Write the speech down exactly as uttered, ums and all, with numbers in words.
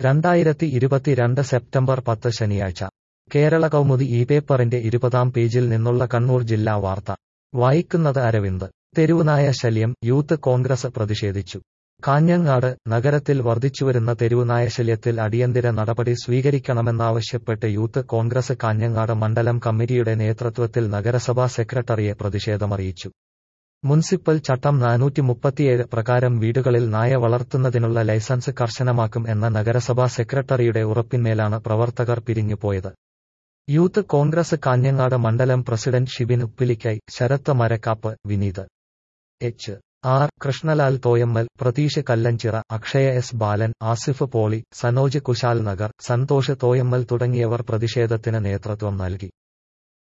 രണ്ടായിരത്തി ഇരുപത്തിരണ്ട് സെപ്റ്റംബർ പത്ത് ശനിയാഴ്ച കേരള കൗമുദി ഈ പേപ്പറിന്റെ ഇരുപതാം പേജിൽ നിന്നുള്ള കണ്ണൂർ ജില്ലാ വാർത്ത വായിക്കുന്നത് അരവിന്ദ്. തെരുവുനായ ശല്യം, യൂത്ത് കോൺഗ്രസ് പ്രതിഷേധിച്ചു. കാഞ്ഞങ്ങാട് നഗരത്തിൽ വർദ്ധിച്ചുവരുന്ന തെരുവുനായ ശല്യത്തിൽ അടിയന്തര നടപടി സ്വീകരിക്കണമെന്നാവശ്യപ്പെട്ട് യൂത്ത് കോൺഗ്രസ് കാഞ്ഞങ്ങാട് മണ്ഡലം കമ്മിറ്റിയുടെ നേതൃത്വത്തിൽ നഗരസഭാ സെക്രട്ടറിയെ പ്രതിഷേധമറിയിച്ചു. മുനിസിപ്പൽ ചട്ടം നാനൂറ്റി മുപ്പത്തിയേഴ് പ്രകാരം വീടുകളിൽ നായ വളർത്തുന്നതിനുള്ള ലൈസൻസ് കർശനമാക്കും എന്ന നഗരസഭാ സെക്രട്ടറിയുടെ ഉറപ്പിന്മേലാണ് പ്രവർത്തകർ പിരിഞ്ഞുപോയത്. യൂത്ത് കോൺഗ്രസ് കാഞ്ഞങ്ങാട് മണ്ഡലം president Shibin Uppilikkai, Sarath Marakkap, Vineeth H R, Krishnalal Thoyammal, Pratheesh Kallanchira, Akshaya S Balan, Asif Poli, Sanoj Kushal Nagar, Santhosh Thoyammal തുടങ്ങിയവർ പ്രതിഷേധത്തിന് നേതൃത്വം നൽകി.